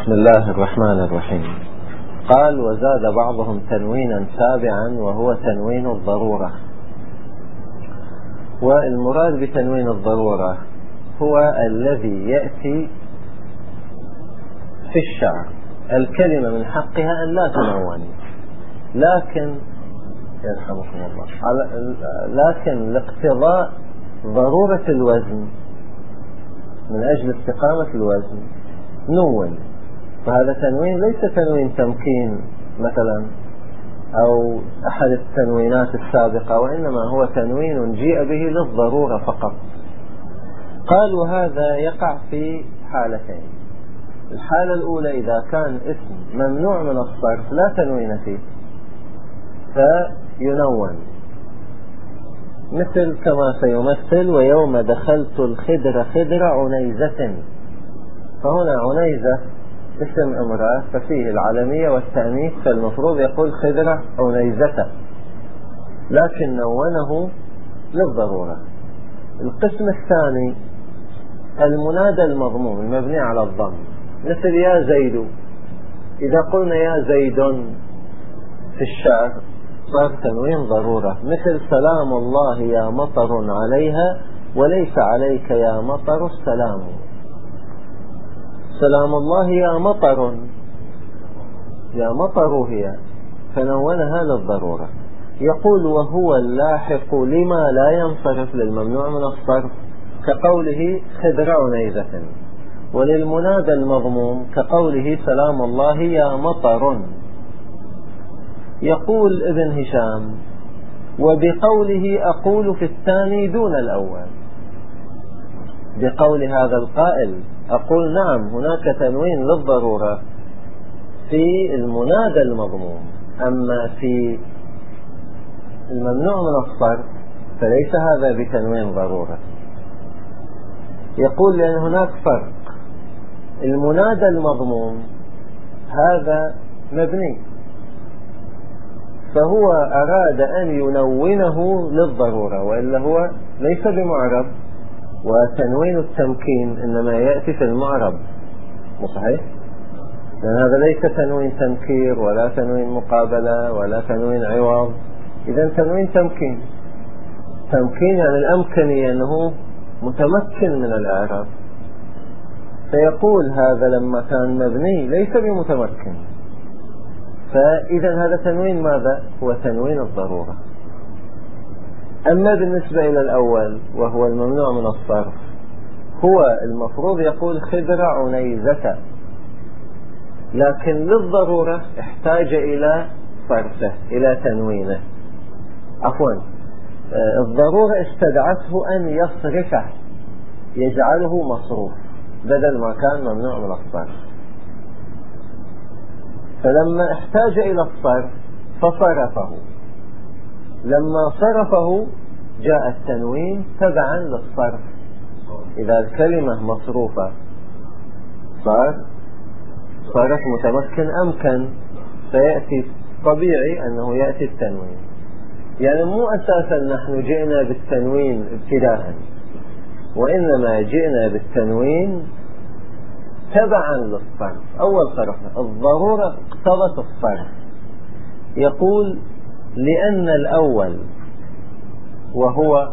بسم الله الرحمن الرحيم. قال: وزاد بعضهم تنوينا سابعا وهو تنوين الضرورة. والمراد بتنوين الضرورة هو الذي يأتي في الشعر الكلمة من حقها أن لا تنون، لكن يرحمكم الله لكن لاقتضاء ضرورة الوزن من أجل استقامة الوزن نون، فهذا تنوين ليس تنوين تمكين مثلا أو أحد التنوينات السابقة، وإنما هو تنوين جيء به للضرورة فقط. قال: وهذا يقع في حالتين. الحالة الأولى إذا كان اسم ممنوع من الصرف لا تنوين فيه فينون، مثل كما سيمثل: ويوم دخلت الخدر خدر عنيزة. فهنا عنيزة اسم امرأة ففيه العلمية والتأنيث، فالمفروض يقول خدر عنيزة، لكن نونه للضرورة. القسم الثاني المنادى المضموم المبني على الضم، مثل يا زيد. إذا قلنا يا زيد في الشعر صار تنوين ضرورة، مثل سلام الله يا مطر عليها وليس عليك يا مطر السلام. سلام الله يا مطر، يا مطر هي، فنونها للضرورة. يقول: وهو اللاحق لما لا ينصرف للممنوع من الصرف كقوله خدر عنيزة، وللمنادى المضموم كقوله سلام الله يا مطر. يقول ابن هشام: وبقوله أقول في الثاني دون الأول. بقول هذا القائل أقول نعم هناك تنوين للضرورة في المنادى المضموم، أما في الممنوع من الصرف فليس هذا بتنوين ضرورة. يقول: لأن هناك فرق. المنادى المضموم هذا مبني، فهو أراد أن ينونه للضرورة، وإلا هو ليس بمعرب، وتنوين التمكين إنما يأتي في المعرب، مو صحيح؟ لأن هذا ليس تنوين تنكير ولا تنوين مقابلة ولا تنوين عوض. إذن تنوين تمكين، تمكين يعني الأمكنية أنه متمكن من الإعراب، فيقول هذا لما كان مبني ليس بمتمكن، فإذا هذا تنوين ماذا؟ هو تنوين الضرورة. أما بالنسبة إلى الأول وهو الممنوع من الصرف، هو المفروض يقول خدر عنيزة، لكن للضرورة احتاج إلى صرفه، إلى تنوينه. عفوا، الضرورة استدعته أن يصرفه، يجعله مصروف بدل ما كان ممنوع من الصرف، فلما احتاج إلى الصرف فصرفه. لما صرفه جاء التنوين تبعا للصرف. إذا الكلمة مصروفة صارت متمكن أمكن، فيأتي طبيعي أنه يأتي التنوين. يعني مو أساسا نحن جئنا بالتنوين ابتداء، وإنما جئنا بالتنوين تبعا للصرف. أول صرفنا الضرورة اقتضت الصرف. يقول: لأن الأول وهو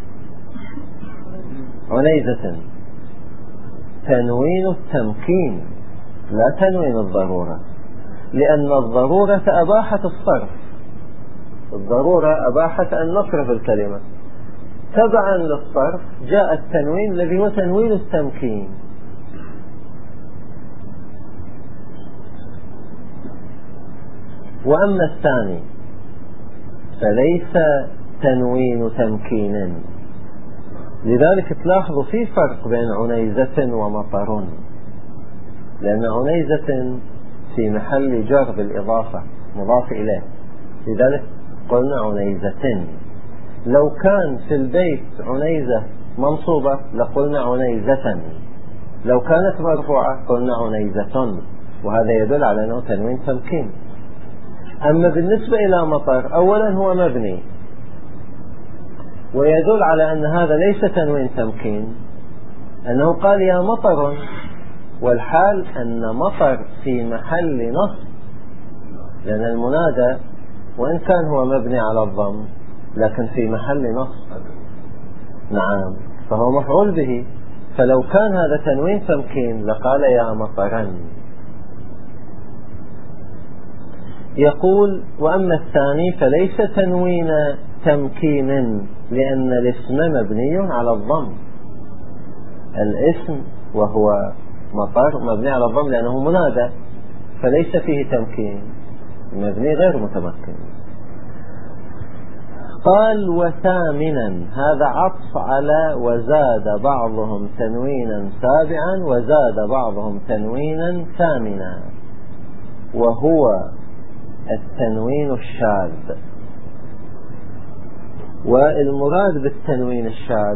عنيزة تنوين التمكين لا تنوين الضرورة، لأن الضرورة أباحت الصرف، الضرورة أباحت أن نصرف الكلمة. تبعا للصرف جاء التنوين الذي هو تنوين التمكين. وأما الثاني فليس تنوين تمكين، لذلك تلاحظوا في فرق بين عنيزة ومطر، لأن عنيزة في محل جر بالإضافة مضاف إليه، لذلك قلنا عنيزة. لو كان في البيت عنيزة منصوبة لقلنا عنيزة، لو كانت مرفوعة قلنا عنيزة، وهذا يدل على أنه تنوين تمكين. أما بالنسبة إلى مطر، أولا هو مبني، ويدل على أن هذا ليس تنوين تمكين، أنه قال يا مطر، والحال أن مطر في محل نصب، لأن المنادى وإن كان هو مبني على الضم لكن في محل نصب. نعم، فهو مفعول به. فلو كان هذا تنوين تمكين لقال يا مطرا. يقول وأما الثاني فليس تنوين تمكين، لأن الاسم مبني على الضم. الاسم وهو مطر مبني على الضم لأنه منادى، فليس فيه تمكين، مبني غير متمكن. قال وثامنا، هذا عطف على وزاد بعضهم تنوينا سابعا وزاد بعضهم تنوينا ثامنا، وهو التنوين الشاذ. والمراد بالتنوين الشاذ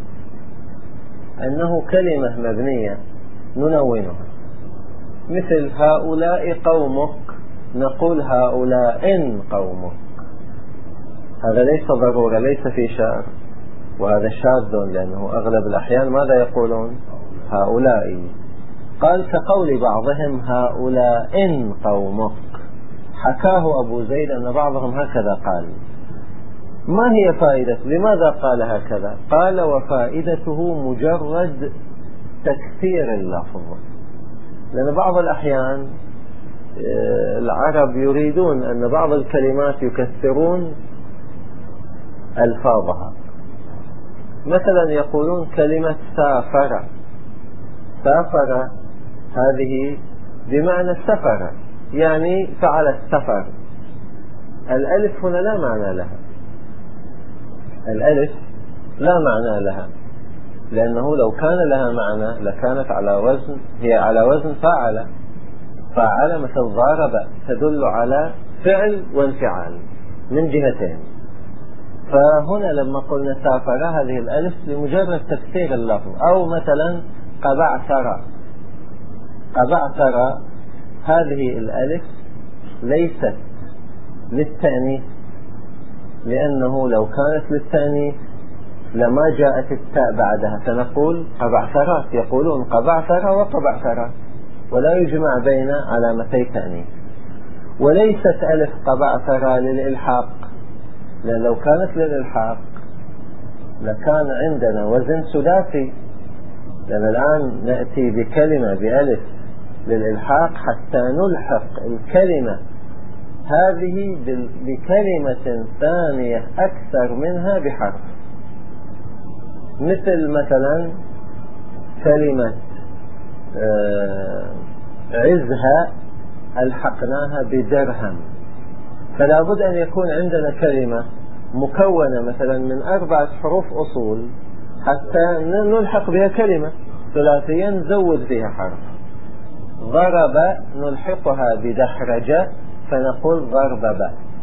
أنه كلمة مبنية ننونها، مثل هؤلاء قومك نقول هؤلاء قومك، هذا ليس ضرورة، ليس في شاذ، وهذا شاذ لأنه أغلب الأحيان ماذا يقولون؟ هؤلاء. قال كقول بعضهم هؤلاء قومك، حكاه أبو زيد أن بعضهم هكذا قال. ما هي فائدة؟ لماذا قال هكذا؟ قال وفائدته مجرد تكثير اللفظ، لأن بعض الأحيان العرب يريدون أن بعض الكلمات يكثرون ألفاظها. مثلا يقولون كلمة سافر، سافر هذه بمعنى السفر، يعني فعل السفر. الألف هنا لا معنى لها، الألف لا معنى لها، لأنه لو كان لها معنى لكانت على وزن، هي على وزن فاعل. فاعل مثل ضارب تدل على فعل وانفعال من جهتين. فهنا لما قلنا سافر هذه الألف لمجرد تكثير اللفظ. أو مثلا قبعثر، قبعثر هذه الألف ليست للتأنيث، لأنه لو كانت للتأنيث لما جاءت التاء بعدها، فنقول قبعثرات، يقولون قبعثر وقبعثر، ولا يجمع بين علامتي تأنيث. وليست ألف قبعثر للإلحاق، لأن لو كانت للإلحاق لكان عندنا وزن سداسي، لأن الآن نأتي بكلمة بألف للإلحاق حتى نلحق الكلمة هذه بكلمة ثانية أكثر منها بحرف. مثل مثلا كلمة عزها ألحقناها بدرهم، فلا بد أن يكون عندنا كلمة مكونة مثلا من 4 حروف أصول حتى نلحق بها كلمة ثلاثية نزود فيها حرف. ضرب نلحقها بدحرجة فنقول ضربب،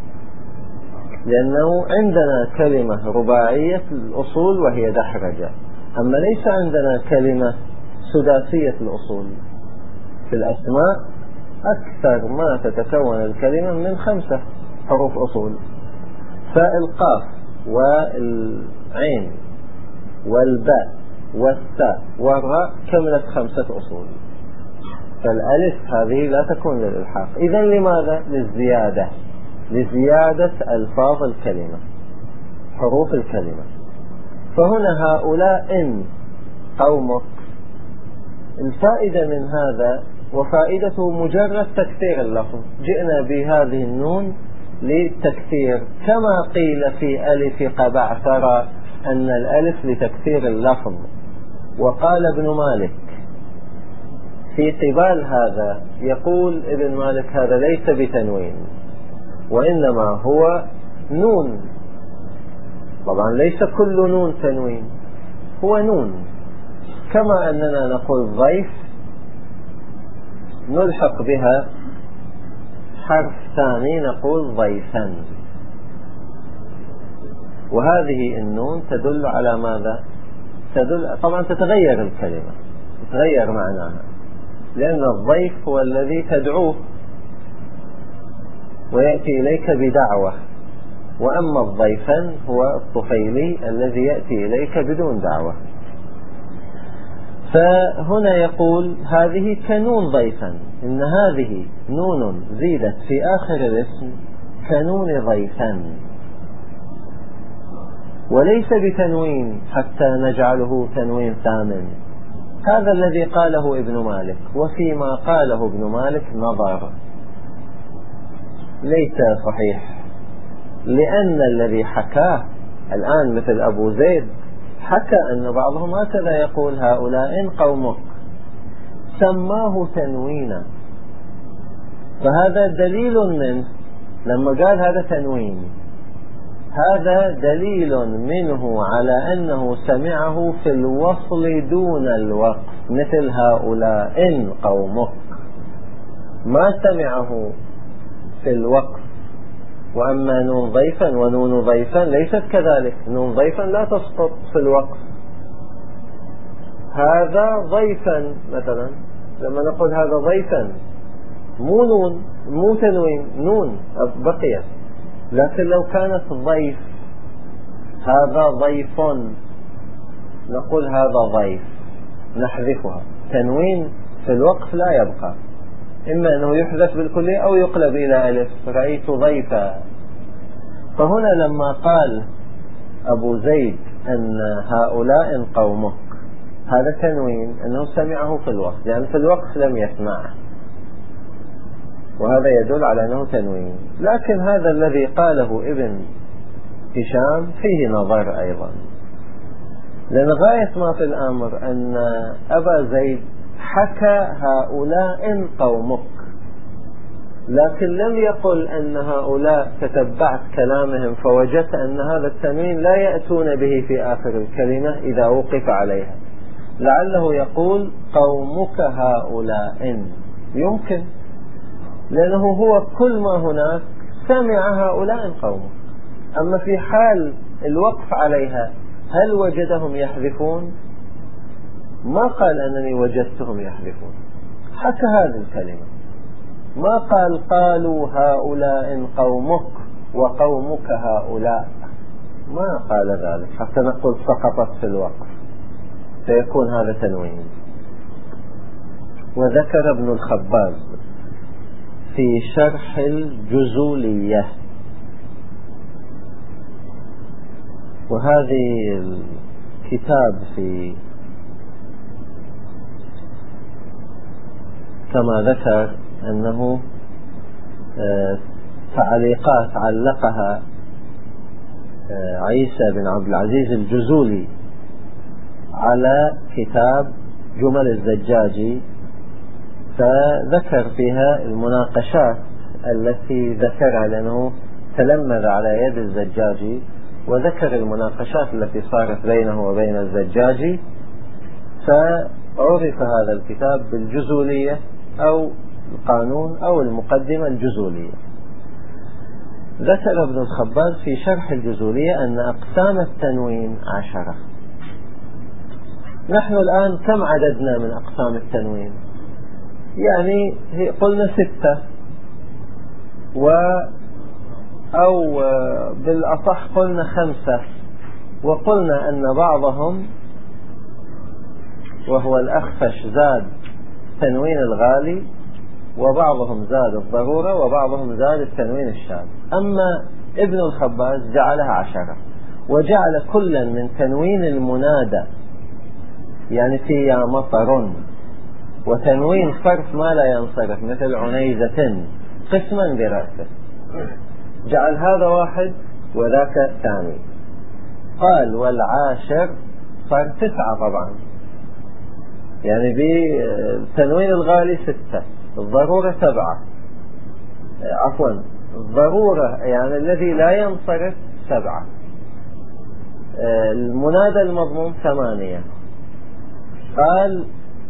لأنه عندنا كلمة رباعية الأصول وهي دحرجة، أما ليس عندنا كلمة سداسية الأصول. في الأسماء أكثر ما تتكون الكلمة من 5 حروف أصول، فالقاف والعين والباء والتاء والراء كملت 5 أصول. فالألف هذه لا تكون للإلحاق. إذن لماذا؟ للزيادة، لزيادة ألفاظ الكلمة، حروف الكلمة. فهنا هؤلاء قومك، الفائدة من هذا وفائدته مجرد تكثير اللفظ، جئنا بهذه النون للتكثير، كما قيل في ألف قبعثر أن الألف لتكثير اللفظ. وقال ابن مالك في قبال هذا، يقول ابن مالك هذا ليس بتنوين وإنما هو نون. طبعا ليس كل نون تنوين، هو نون، كما أننا نقول ضيف نلحق بها حرف ثاني نقول ضيفا، وهذه النون تدل على ماذا؟ تدل طبعا تتغير الكلمة، تتغير معناها، لأن الضيف هو الذي تدعوه ويأتي إليك بدعوة، وأما الضيفا هو الطفيلي الذي يأتي إليك بدون دعوة. فهنا يقول هذه كنون ضيفا، إن هذه نون زيدت في آخر الاسم كنون ضيفا، وليس بتنوين حتى نجعله تنوين ثامن. هذا الذي قاله ابن مالك، وفيما قاله ابن مالك نظر، ليس صحيح، لأن الذي حكاه الآن مثل أبو زيد حكى أن بعضهم هكذا يقول هؤلاء قومك، سماه تنوينا، فهذا دليل منه لما قال هذا تنوين، هذا دليل منه على أنه سمعه في الوصل دون الوقف، مثل هؤلاء قومك، ما سمعه في الوقف. وأما نون ضيفا ونون ضيفا ليست كذلك، نون ضيفا لا تسقط في الوقف. هذا ضيفا مثلا، لما نقول هذا ضيفا مو نون مو تنوين، نون بقيت، لكن لو كانت ضيف، هذا ضيف، نقول هذا ضيف، نحذفها. تنوين في الوقف لا يبقى، إما أنه يحذف بالكلية أو يقلب إلى ألف، رأيت ضيفا. فهنا لما قال أبو زيد أن هؤلاء قومك، هذا تنوين أنه سمعه في الوقف، لأن في الوقف لم يسمعه، وهذا يدل على أنه تنوين. لكن هذا الذي قاله ابن هشام فيه نظر أيضا، لأن غاية ما في الأمر أن أبا زيد حكى هؤلاء قومك، لكن لم يقل أن هؤلاء تتبعت كلامهم فوجدت أن هذا التنوين لا يأتون به في آخر الكلمة إذا وقف عليها. لعله يقول قومك هؤلاء، يمكن، لأنه هو كل ما هناك سمع هؤلاء قومه. أما في حال الوقف عليها هل وجدهم يحذفون؟ ما قال أنني وجدتهم يحذفون، حكى هذه الكلمة، ما قال قالوا هؤلاء قومك وقومك هؤلاء، ما قال ذلك حتى نقول سقطت في الوقف، فيكون هذا تنوين. وذكر ابن الخباز في شرح الجزولية، وهذه الكتاب في كما ذكر أنه تعليقات علقها عيسى بن عبد العزيز الجزولي على كتاب جمل الزجاجي، فذكر فيها المناقشات التي ذكرها، لأنه تلمذ على يد الزجاجي، وذكر المناقشات التي صارت بينه وبين الزجاجي، فعرف هذا الكتاب بالجزولية أو القانون أو المقدمة الجزولية. ذكر ابن الخباز في شرح الجزولية أن أقسام التنوين 10. نحن الآن كم عددنا من أقسام التنوين؟ يعني قلنا 6، أو بالأصح قلنا 5، وقلنا أن بعضهم وهو الأخفش زاد تنوين الغالي، وبعضهم زاد الضرورة، وبعضهم زاد التنوين الشاذ. أما ابن الخباز جعلها 10، وجعل كلا من تنوين المنادى، يعني في يا مطر، وتنوين صرف ما لا ينصرف مثل عنيزة، قسما برأسه، جعل هذا واحد وذاك ثاني. قال والعاشر صار 9 طبعا، يعني بتنوين الغالي 6، الضرورة 7، عفوا الضرورة يعني الذي لا ينصرف 7، المنادى المضموم 8. قال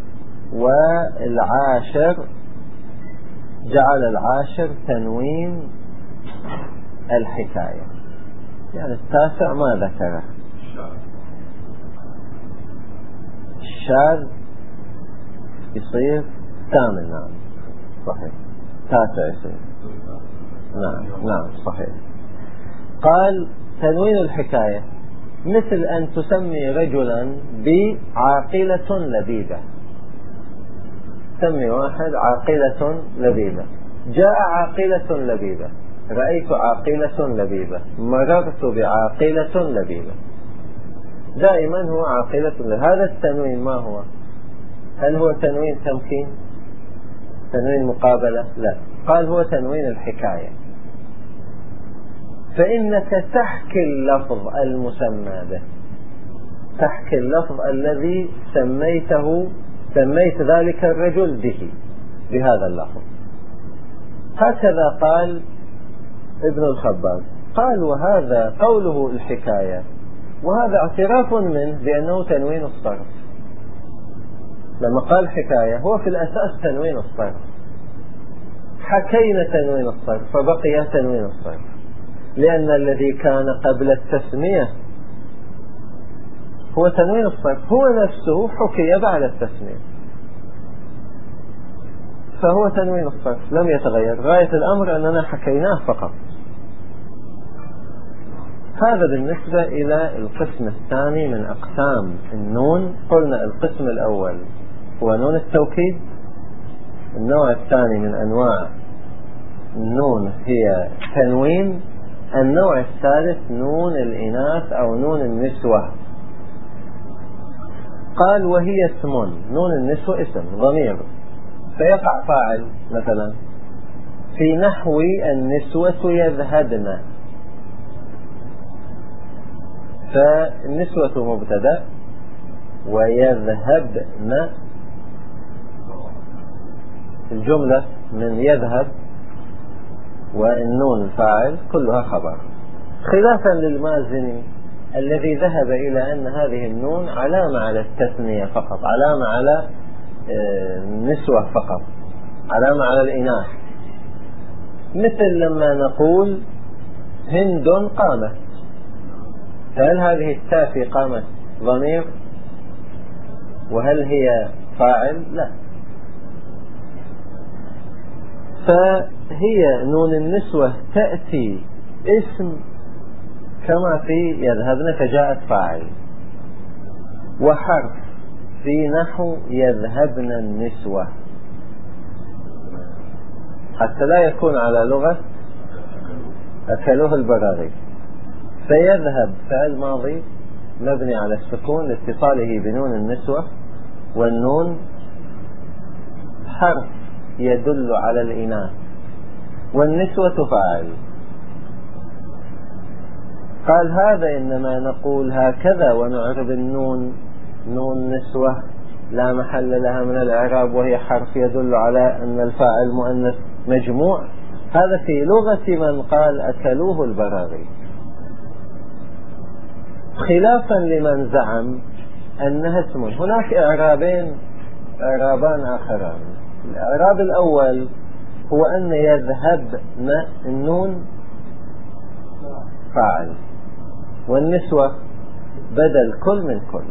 والعاشر جعل العاشر تنوين الحكاية، يعني 9 ما ذكره. الشاذ يصير 8، نعم صحيح، 9 يصير، نعم صحيح. قال تنوين الحكاية مثل أن تسمي رجلا بعاقلة لبيبة، سمي واحد عاقلة لبيبة، جاء عاقلة لبيبة، رأيت عاقلة لبيبة، مررت بعاقلة لبيبة، دائما هو عاقلة لبيبة. هذا التنوين ما هو؟ هل هو تنوين تمكين، تنوين مقابلة؟ لا، قال هو تنوين الحكاية. فإنك تحكي اللفظ المسمى به، تحكي اللفظ الذي سميت ذلك الرجل به، بهذا اللفظ. هكذا قال ابن الخباز، قال وهذا قوله الحكاية، وهذا اعتراف منه بأنه تنوين الصرف. لما قال حكاية هو في الأساس تنوين الصرف، حكينا تنوين الصرف فبقي تنوين الصرف، لأن الذي كان قبل التسمية هو تنوين الصرف، هو نفسه حكي بعد التسمية، فهو تنوين الصرف لم يتغير، غاية الأمر أننا حكيناه فقط. هذا بالنسبة إلى القسم الثاني من أقسام النون. قلنا القسم الأول هو نون التوكيد، النوع الثاني من أنواع النون هي تنوين، النوع الثالث نون الإناث أو نون النسوة. قال وهي اسم، نون النسوة اسم ضمير، فيقع فاعل مثلا في نحو النسوة يذهبن، فالنسوة مبتدأ ويذهبن الجملة من يذهب والنون الفاعل كلها خبر، خلافا للمازني الذي ذهب إلى أن هذه النون علامة على التثنية فقط، علامة على النسوة فقط، علامة على الإناث. مثل لما نقول هند قامت، هل هذه التاء في قامت ضمير؟ وهل هي فاعل؟ لا. فهي نون النسوة تأتي اسم كما في يذهبن فجاءت فاعل، وحرف في نحو يذهبن النسوة، حتى لا يكون على لغة أكلوه البراغي. فيذهب فعل ماضي مبني على السكون لاتصاله بنون النسوة، والنون حرف يدل على الإناث، والنسوة فاعل. قال هذا إنما نقول هكذا ونعرب النون نون نسوة لا محل لها من الإعراب وهي حرف يدل على أن الفاعل مؤنث مجموع، هذا في لغة من قال أكلوه البراغي، خلافا لمن زعم أنها اسم. هناك إعرابان آخران. الإعراب الأول هو أن يذهبن النون فاعل والنسوة بدل كل من كل.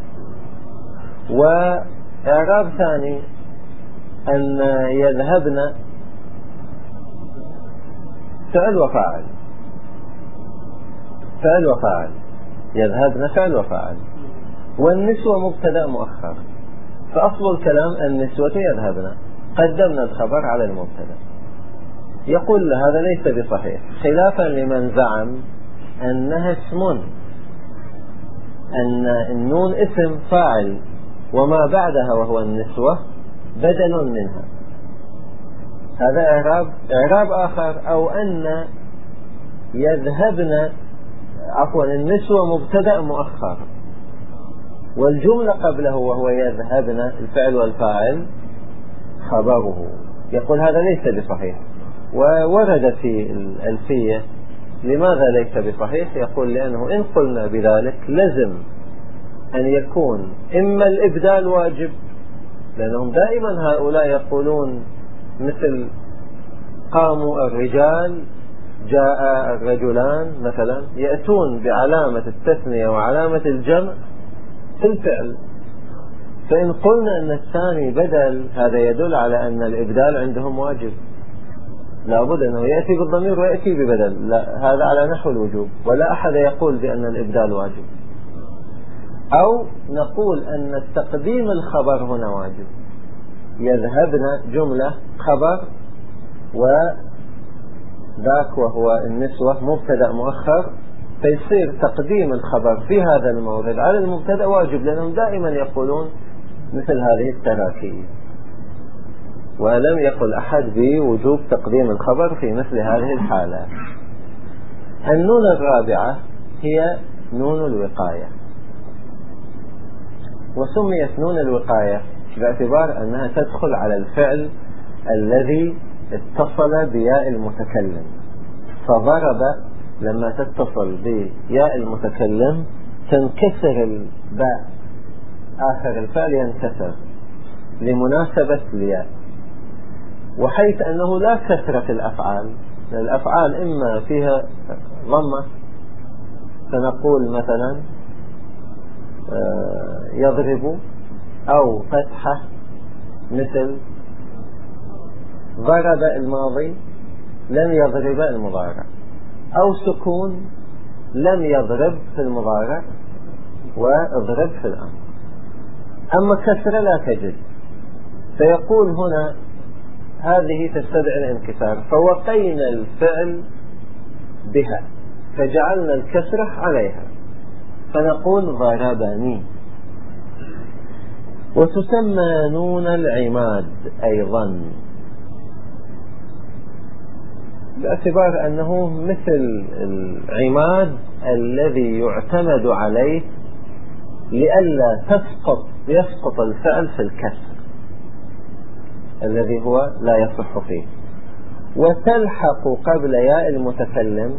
وإعراب ثاني أن يذهبن فعل وفاعل، فعل وفاعل، يذهبن فعل وفاعل، والنسوة مبتدأ مؤخر. فأصل الكلام النسوة يذهبن، قدمنا الخبر على المبتدأ. يقول هذا ليس بصحيح، خلافا لمن زعم أنها اسم، أن النون اسم فاعل وما بعدها وهو النسوة بدل منها. هذا إعراب آخر. أو أن يذهبن النسوة مبتدأ مؤخر والجملة قبله وهو يذهبن الفعل والفاعل خبره. يقول هذا ليس بصحيح، وورد في الألفية لماذا ليس بصحيح. يقول لأنه إن قلنا بذلك لازم أن يكون إما الإبدال واجب، لأنهم دائما هؤلاء يقولون مثل قاموا الرجال جاء الرجلان مثلا، يأتون بعلامة التثنية وعلامة الجمع في الفعل. فإن قلنا أن الثاني بدل، هذا يدل على أن الإبدال عندهم واجب، لابد أنه يأتي بالضمير ويأتي ببدل. لا، هذا على نحو الوجوب، ولا أحد يقول بأن الإبدال واجب. أو نقول أن تقديم الخبر هنا واجب. يذهبن جملة خبر، وذاك وهو النسوة مبتدأ مؤخر، فيصير تقديم الخبر في هذا المورد على المبتدأ واجب، لأنهم دائما يقولون مثل هذه التراكيب. ولم يقل أحد بوجوب تقديم الخبر في مثل هذه الحالة. النون الرابعة هي نون الوقاية، وسميت نون الوقاية باعتبار أنها تدخل على الفعل الذي اتصل بياء المتكلم. فضرب لما تتصل بياء المتكلم تنكسر الباء، آخر الفعل ينكسر لمناسبة الياء. وحيث أنه لا كسرة في الأفعال، الأفعال إما فيها ضمة، فنقول مثلا يضرب، أو فتحة مثل ضرب الماضي لم يضرب المضارع، أو سكون لم يضرب في المضارع واضرب في الأمر. أما كسرة لا تجد، فيقول هنا هذه تستدعي الانكسار، فوقينا الفعل بها فجعلنا الكسرة عليها، فنقول ضربني. وتسمى نون العماد أيضا باعتبار أنه مثل العماد الذي يعتمد عليه لئلا يسقط الفعل في الكسر الذي هو لا يصح فيه. وتلحق قبل ياء المتكلم،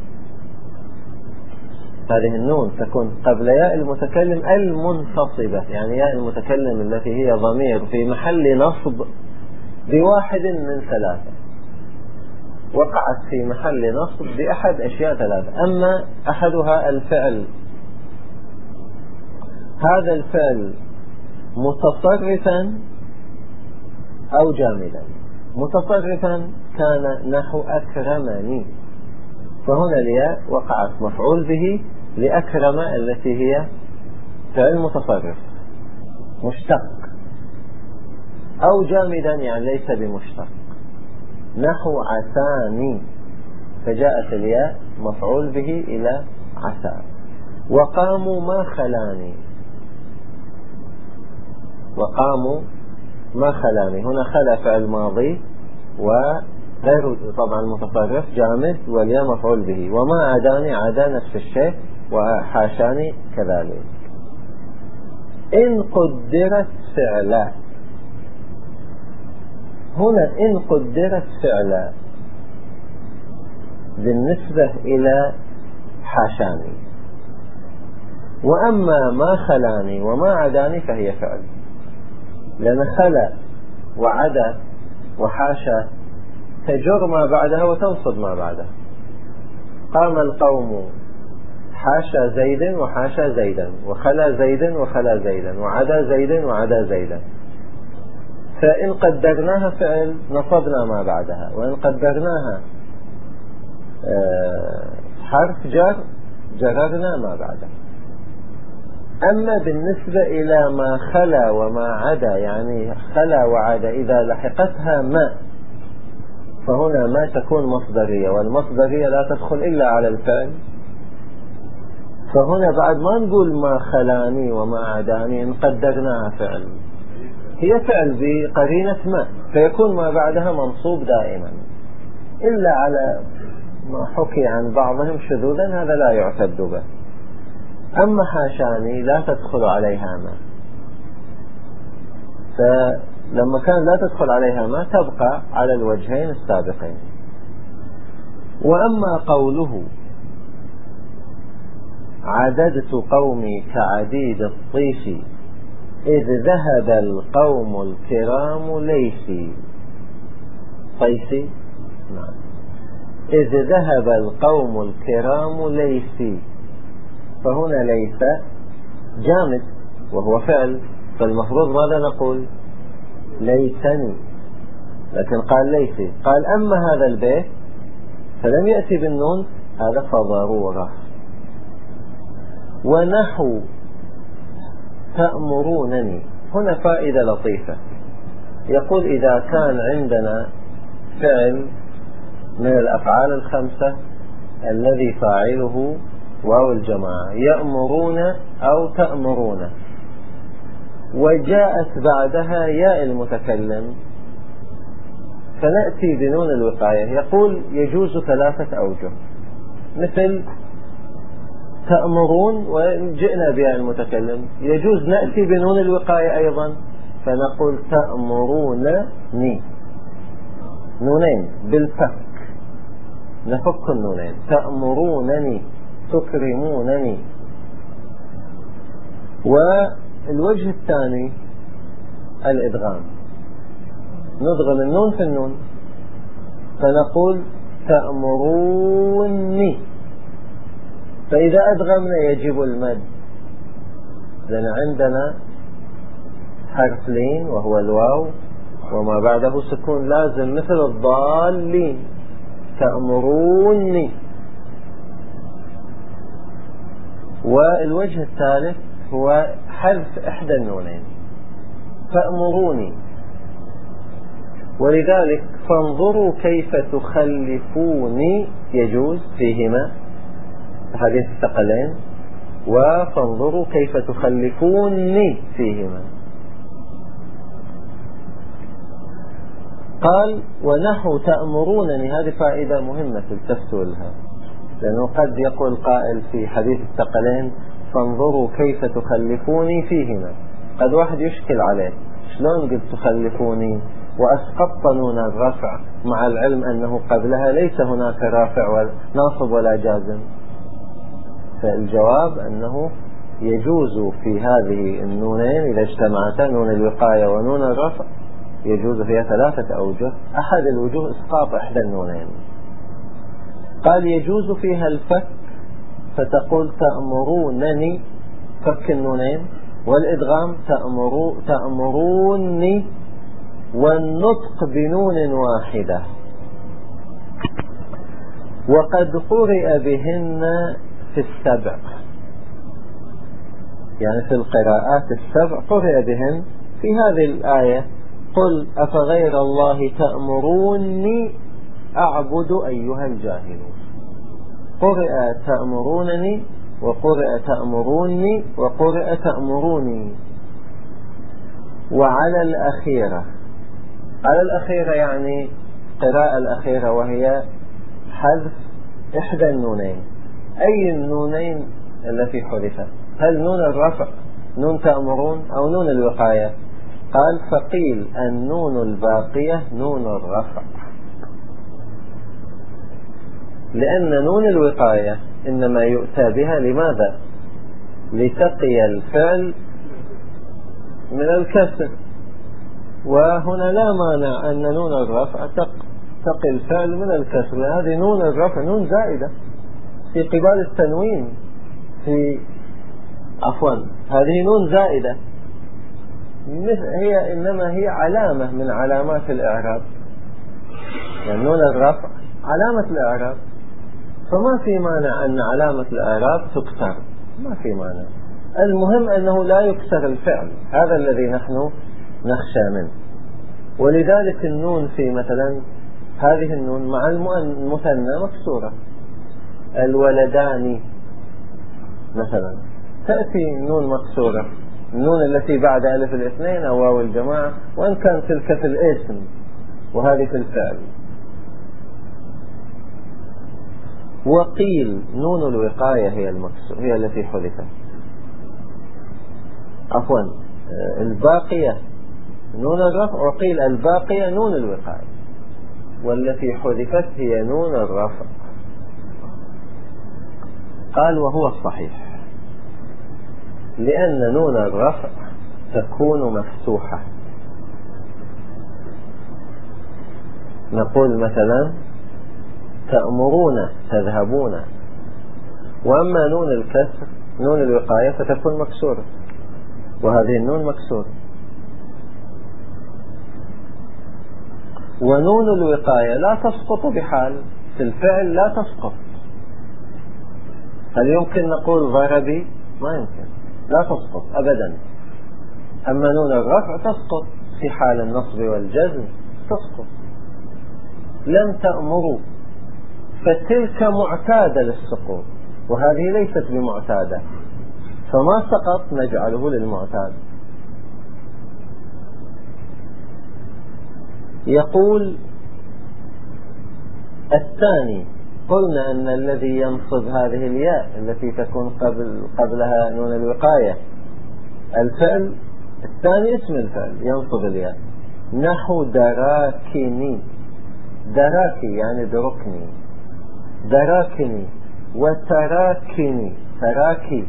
هذه النون تكون قبل ياء المتكلم المنتصبة، يعني ياء المتكلم التي هي ضمير في محل نصب بواحد من ثلاثة، وقعت في محل نصب بأحد أشياء ثلاثة. أما أحدها الفعل، هذا الفعل متصرفا أو جامدا. متصرفا كان نحو أكرمني، فهنا الياء وقعت مفعول به لأكرم التي هي فعل متصرف مشتق، أو جامدا يعني ليس بمشتق نحو عساني، فجاءت الياء مفعول به إلى عسى. وقاموا ما خلاني، وقاموا ما خلاني، هنا خلا فعل ماضي وغير طبعا متصرف جامد، والياء مفعول به. وما عداني، عدا نفس الشيء، وحاشاني كذلك. إن قدرت فعلا، هنا إن قدرت فعلا بالنسبة إلى حاشاني، وأما ما خلاني وما عداني فهي فعل، لأن خلا وعدا وحاشا تجر ما بعدها وتنصب ما بعدها. قام القوم حاشا زيد وحاشا زيدا، وخلا زيد وخلا زيدا، وعدا زيد وعدا زيدا. فإن قدرناها فعل نصبنا ما بعدها، وإن قدرناها حرف جر جررنا ما بعدها. أما بالنسبة إلى ما خلا وما عدا، يعني خلا وعدا إذا لحقتها ما، فهنا ما تكون مصدرية، والمصدرية لا تدخل إلا على الفعل. فهنا بعد ما نقول ما خلاني وما عداني إن قدرناها فعل، هي فعل بقرينة ما، فيكون ما بعدها منصوب دائما، إلا على ما حكي عن بعضهم شذوذا هذا لا يعتد به. أما حاشاني لا تدخل عليها ما، فلما كان لا تدخل عليها ما تبقى على الوجهين السابقين. وأما قوله عددت قومي كعديد الطيش إذ ذهب القوم الكرام ليسي، طيسي نعم، إذ ذهب القوم الكرام ليسي، فهنا ليس جامد وهو فعل، فالمفروض ماذا نقول؟ ليسني، لكن قال ليسي. قال أما هذا البيت فلم يأتي بالنون، هذا فضرورة. ونحو تأمرونني. هنا فائدة لطيفة، يقول إذا كان عندنا فعل من الأفعال الخمسة الذي فاعله واو الجماعة يأمرون أو تأمرون، وجاءت بعدها ياء المتكلم، فنأتي بنون الوقاية. يقول يجوز 3 أوجه، مثل تأمرون وجئنا بياء المتكلم، يجوز نأتي بنون الوقاية أيضا فنقول تأمرونني، نونين بالفك، نفك النونين، تأمرونني تكرمونني. والوجه الثاني الإدغام، ندغم النون في النون فنقول تأمروني، فإذا أدغمنا يجب المد، لأن عندنا حرف لين وهو الواو وما بعده سكون لازم مثل الضالين، تأمروني. والوجه الثالث هو حذف إحدى النونين، تأمروني. ولذلك فانظروا كيف تخلفوني يجوز فيهما حديث الثقلين، وفانظروا كيف تخلفوني فيهما. قال ونحو تأمرونني، هذه فائدة مهمة التفتوا لها، لأنه قد يقول قائل في حديث الثقلين فانظروا كيف تخلفوني فيهما، قد واحد يشكل عليه شلون قد تخلفوني وأسقطت نون الرفع مع العلم أنه قبلها ليس هناك رافع ولا ناصب ولا جازم. فالجواب أنه يجوز في هذه النونين إذا اجتمعتا، نون الوقاية ونون الرفع، يجوز فيها 3 أوجه، أحد الوجوه إسقاط إحدى النونين. قال يجوز فيها الفك، فتقول تأمرونني فك النونين، والإدغام تأمروني، والنطق بنون واحدة. وقد قرئ بهن في 7، يعني في القراءات 7 قرئ بهن في هذه الآية، قل أفغير الله تأمروني أعبد أيها الجاهلون. قرئ تأمرونني وقرئ تأمروني وقرئ تأمروني. وعلى الأخيرة، على الأخيرة يعني قراءة الأخيرة وهي حذف إحدى النونين. أي النونين التي حذفت؟ هل نون الرفع نون تأمرون أو نون الوقاية؟ قال فقيل النون الباقية نون الرفع، لأن نون الوقاية إنما يؤتى بها لماذا؟ لتقي الفعل من الكسر، وهنا لا مانع أن نون الرفع تقي الفعل من الكسر، لأن هذه نون الرفع نون زائدة في قبال التنوين، هذه نون زائدة، هي إنما هي علامة من علامات الإعراب، يعني نون الرفع علامة الإعراب، فما في مانع أن علامة الإعراب تكسر، ما في مانع. المهم أنه لا يكسر الفعل، هذا الذي نحن نخشى منه. ولذلك النون في مثلا هذه النون مع المثنى مكسورة، الولدان مثلا تأتي نون مكسورة، النون التي بعد ألف الاثنين أو واو الجماعة، وإن كان تلك في الاسم وهذه في الفعل. وقيل نون الوقاية هي التي حذفت، الباقية نون الرفع، وقيل الباقية نون الوقاية، والتي حذفت هي نون الرفع. قال وهو الصحيح، لأن نون الرفع تكون مفتوحة. نقول مثلا تأمرون تذهبون، وأما نون الكسر نون الوقاية فتكون مكسورة، وهذه النون مكسورة. ونون الوقاية لا تسقط بحال، في الفعل لا تسقط. هل يمكن نقول ضربي؟ ما يمكن، لا تسقط أبدا، أما نون الرفع تسقط في حال النصب والجزم، تسقط. لم تأمروا، فتلك معتادة للسقوط، وهذه ليست بمعتادة، فما سقط نجعله للمعتاد. يقول الثاني: قلنا أن الذي ينصب هذه الياء التي تكون قبلها نون الوقاية الفعل الثاني اسم الفعل ينصب الياء، نحو دراكني. دراكي يعني دركني، دراكني، وتراكني، تراكي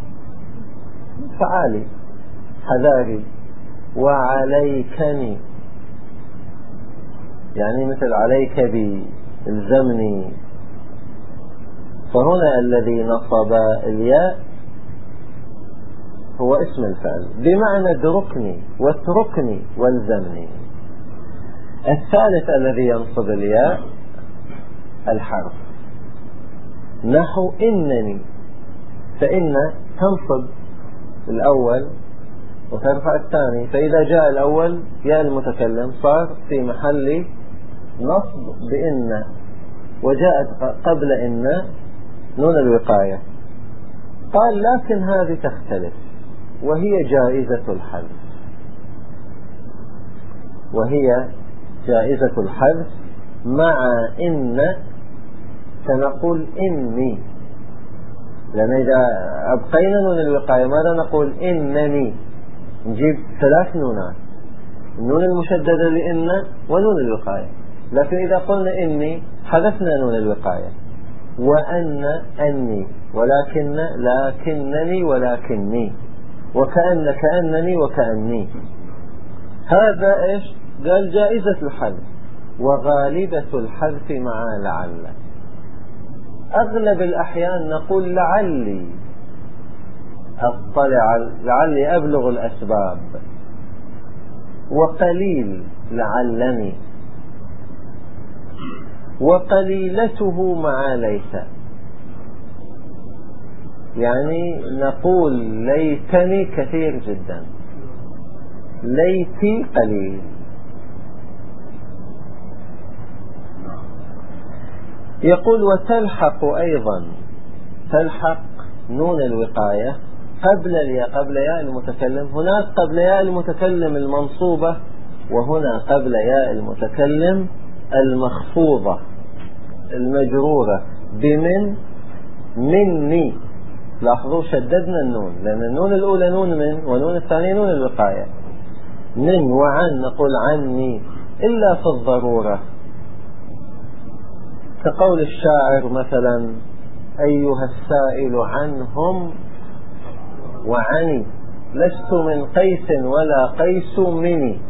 فعالي حذاري، وعليكني يعني مثل عليك بالزمني. فهنا الذي نصب الياء هو اسم الفعل بمعنى دركني واتركني والزمني. الثالث الذي ينصب الياء الحرف، نحو إنني، فإن تنصب الأول وترفع الثاني، فإذا جاء الأول ياء المتكلم صار في محل نصب بإن، وجاءت قبل إن نون الوقاية. قال لكن هذه تختلف، وهي جائزة الحذف، وهي جائزة الحذف مع إن سنقول إني، لأن إذا أبقينا نون الوقاية ماذا نقول؟ إنني، نجيب ثلاث نونات، النون المشددة لإن ونون الوقاية. لكن إذا قلنا إني حذفنا نون الوقاية، وأن أني، ولكن لكنني ولكني، وكأن كأنني وكأني. هذا إيش؟ قال جائزة الحذف وغالبة الحذف مع لعل. أغلب الأحيان نقول لعلي أطلع، لعلي أبلغ الأسباب، وقليل لعلني، وقليلته مع ليس، يعني نقول ليتني كثير جدا، ليتي قليل. يقول وتلحق أيضا، تلحق نون الوقاية قبل الياء، قبل ياء المتكلم، هناك قبل ياء المتكلم المنصوبة، وهنا قبل ياء المتكلم المخفوضة المجرورة بمن، مني. لاحظوا شددنا النون، لأن النون الأولى نون من، ونون الثانية نون الوقاية. من وعن نقول عني إلا في الضرورة، كقول الشاعر مثلا: أيها السائل عنهم وعني، لست من قيس ولا قيس مني.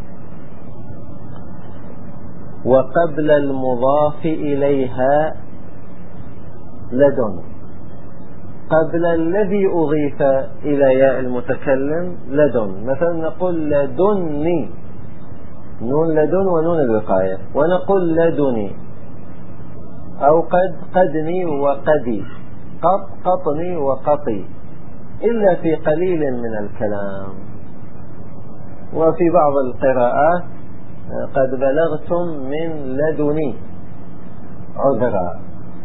وقبل المضاف إليها لدن، قبل الذي أضيف إلى ياء المتكلم لدن، مثلا نقول لدني، نون لدن ونون الوقاية، ونقول لدني، أو قدني وقدي، قطني وقطي، إلا في قليل من الكلام. وفي بعض القراءات قد بلغتم من لدني عذرا،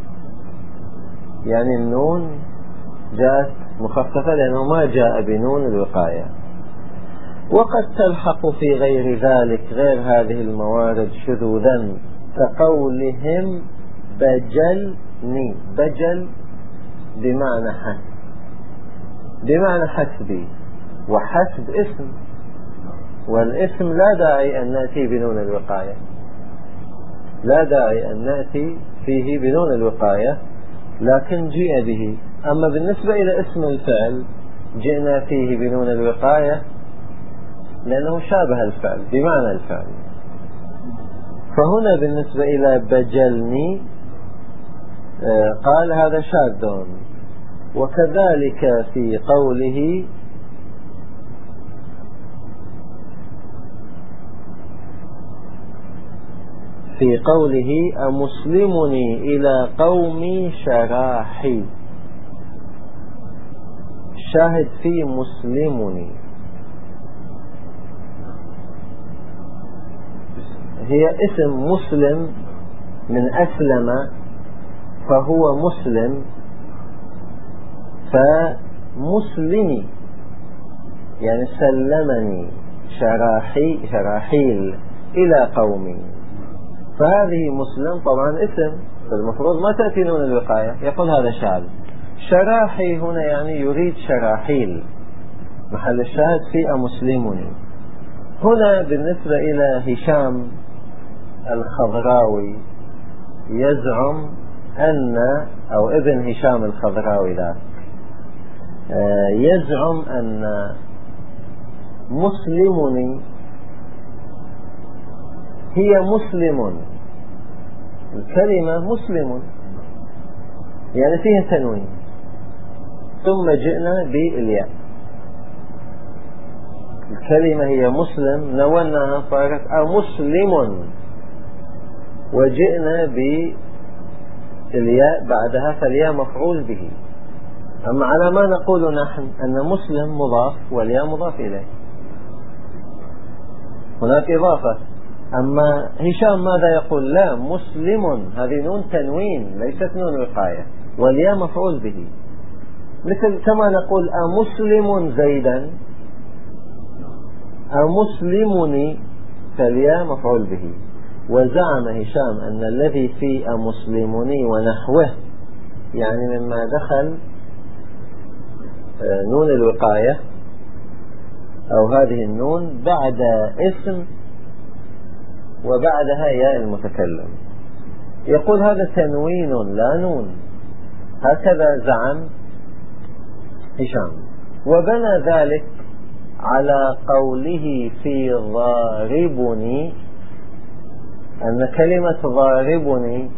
يعني النون جاءت مخففة لأنه ما جاء بنون الوقاية. وقد تلحق في غير ذلك، غير هذه الموارد شذوذا، كقولهم بجلني، بجل بمعنى حسب، بمعنى حسبي، وحسب اسم، والاسم لا داعي أن نأتي بنون الوقاية، لا داعي أن نأتي فيه بنون الوقاية، لكن جيء به. أما بالنسبة إلى اسم الفعل جئنا فيه بنون الوقاية لأنه شابه الفعل بمعنى الفعل. فهنا بالنسبة إلى بجلني قال هذا شاذ. وكذلك في قوله أمسلمني إلى قومي شراحي، شاهد في مسلمني، هي اسم مسلم من أسلم فهو مسلم، فمسلمي يعني سلمني شراحيل إلى قومي، فهذه مسلم طبعا اسم، فالمفروض ما تأتي نون الوقاية، يقول هذا شاذ. شراحي هنا يعني يريد شراحيل، محل الشاهد في مسلمني. هنا بالنسبة إلى هشام الخضراوي يزعم أن، أو ابن هشام الخضراوي ذاك يزعم أن مسلمني هي مسلم، الكلمة مسلم يعني فيها تنوين ثم جئنا بالياء. الكلمة هي مسلم نوناها صارت مسلم، وجئنا بالياء بعدها، فالياء مفعول به. أما على ما نقول نحن أن مسلم مضاف والياء مضاف إليه، هناك إضافة. أما هشام ماذا يقول؟ لا، مسلم هذه نون تنوين ليست نون وقاية، والياء مفعول به، مثل كما نقول أمسلم زيدا، أمسلمني، فالياء مفعول به. وزعم هشام أن الذي في أمسلمني ونحوه يعني مما دخل نون الوقاية أو هذه النون بعد اسم وبعدها ياء المتكلم، يقول هذا تنوين لا نون، هكذا زعم هشام. وبنى ذلك على قوله في ضاربني أن كلمة ضاربني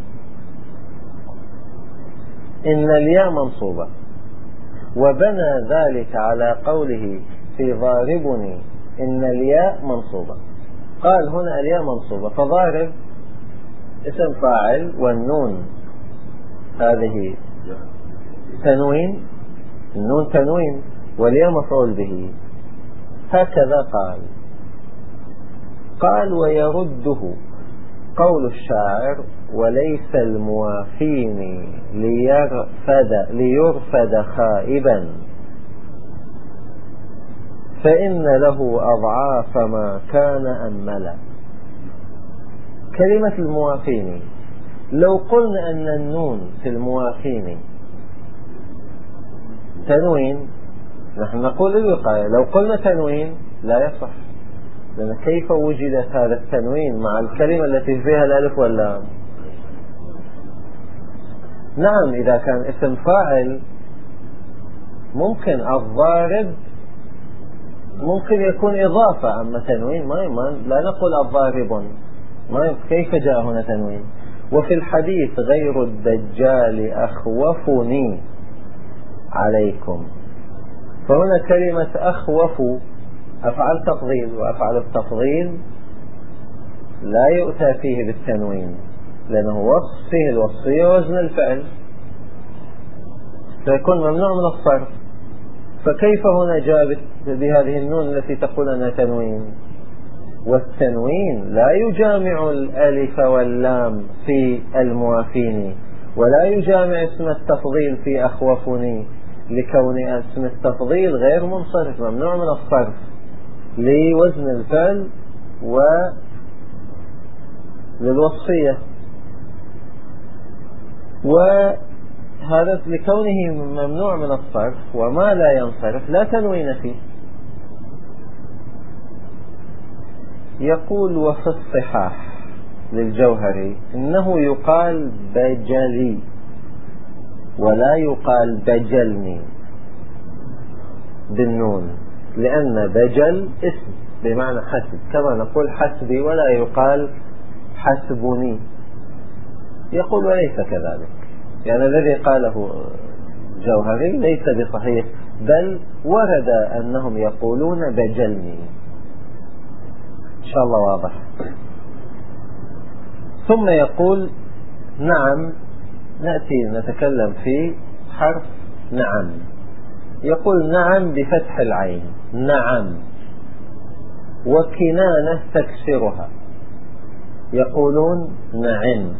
إن الياء منصوبة، وبنى ذلك على قوله في ضاربني إن الياء منصوبة. قال هنا الياء منصوبة، فضارب اسم فاعل والنون هذه تنوين، النون تنوين والياء مفعول به، هكذا قال ويرده قول الشاعر وليس الموافين ليرفد خائبا فإن له أضعاف ما كان أملا. كلمة الموافين، لو قلنا أن النون في الموافين تنوين نحن نقول الوقاية، لو قلنا تنوين لا يصح، لأن كيف وجدت هذا التنوين مع الكلمة التي فيها الألف واللام؟ نعم إذا كان اسم فاعل ممكن، الضارب ممكن يكون إضافة، أما تنوين ما لا نقول الضارب، كيف جاء هنا تنوين؟ وفي الحديث غير الدجال أخوفني عليكم، فهنا كلمة أخوف أفعل تفضيل، وأفعل التفضيل لا يؤتى فيه بالتنوين لأنه وصف فيه الوصفية وزن الفعل، فيكون ممنوع من الصرف. فكيف هنا جاء بهذه النون التي تقول أنها تنوين؟ والتنوين لا يجامع الألف واللام في الموافين، ولا يجامع اسم التفضيل في أخوفني، لكون اسم التفضيل غير منصرف ممنوع من الصرف لوزن الفعل وللوصفية، وهذا لكونه ممنوع من الصرف وما لا ينصرف لا تنوين فيه. يقول وفي الصحاح للجوهري إنه يقال بجلي ولا يقال بجلني بالنون، لأن بجل اسم بمعنى حسب، كما نقول حسبي ولا يقال حسبني. يقول وليس كذلك، يعني الذي قاله الجوهري ليس بصحيح، بل ورد أنهم يقولون بجلني. إن شاء الله واضح. ثم يقول نعم، نأتي نتكلم في حرف نعم. يقول نعم بفتح العين، نعم، وكنانة تكسرها، يقولون نعم.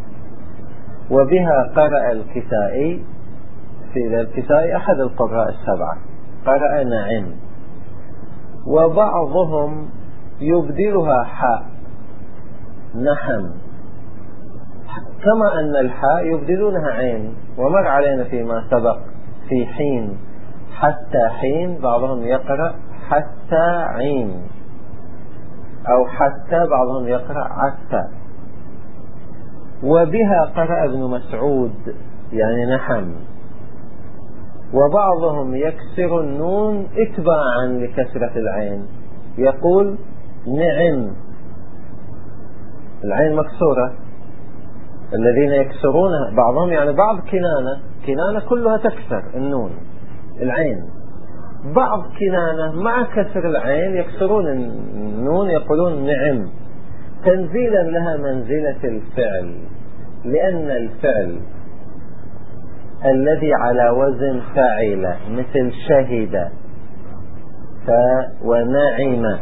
وبها قرأ الكسائي، في الكسائي أحد القراء السبعة قرأ نعم. وبعضهم يبدلها حاء نحم، كما أن الحاء يبدلونها عين، ومر علينا فيما سبق في حين حتى حين بعضهم يقرأ حتى عين، أو حتى بعضهم يقرأ عتى. وبها قرأ ابن مسعود يعني نحم. وبعضهم يكسر النون اتباعا لكسرة العين، يقول نعم، العين مكسورة. الذين يكسرونها بعضهم يعني بعض كنانة كلها تكسر النون العين، بعض كنانة مع كسر العين يكسرون النون يقولون نعم، تنزيلا لها منزلة الفعل، لأن الفعل الذي على وزن فاعل مثل شهد ونعم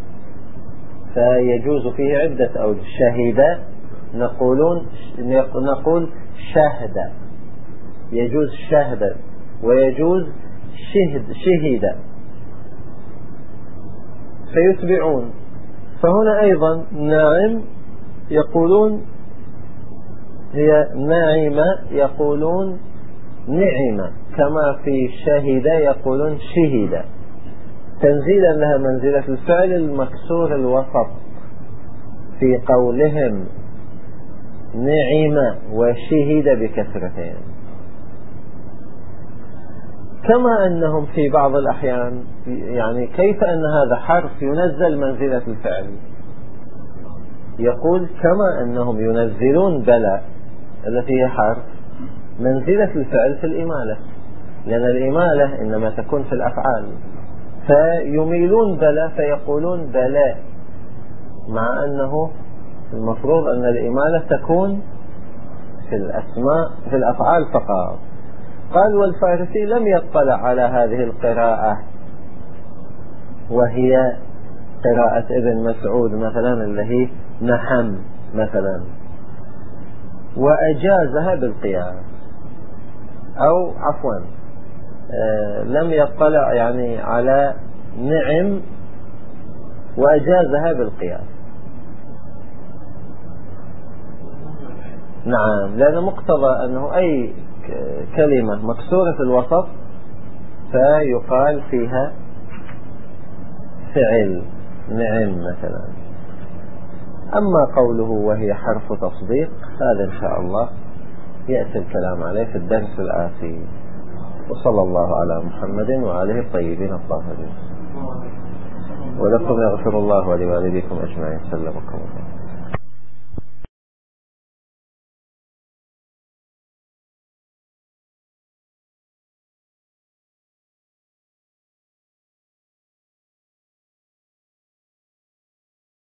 فيجوز فيه عدة أوجه. شهد نقول شهد، يجوز شهد ويجوز شهد، فيتبعون. فهنا أيضا نعم يقولون هي ناعمة، يقولون نعمة، كما في شهد يقولون شهد، تنزيلا لها منزلة الفعل المكسور الوسط في قولهم نعم وشهد بكسرتين. كما أنهم في بعض الأحيان يعني كيف أن هذا حرف ينزل منزلة الفعل، يقول كما أنهم ينزلون بلا التي هي حرف منزلة الفعل في الإمالة، لأن الإمالة إنما تكون في الأفعال، فيميلون بلا فيقولون بلا، مع أنه المفروض أن الإمالة تكون في الأسماء في الأفعال فقط. قال والفارسي لم يطلع على هذه القراءة، وهي قراءة ابن مسعود مثلا اللي هي نحم مثلا، وأجازها بالقياس، أو عفوا لم يطلع يعني على نعم وأجازها بالقياس. نعم، لأن مقتضى أنه أي كلمة مكسورة في الوسط فيقال فيها فعل نعم مثلا. أما قوله وهي حرف تصديق هذا إن شاء الله يأتي الكلام عليه في الدرس الآتي. وصلى الله على محمد وآله الطيبين الطاهرين. ولكم يغفر الله ولوالديكم أجمعين. سلمكم الله.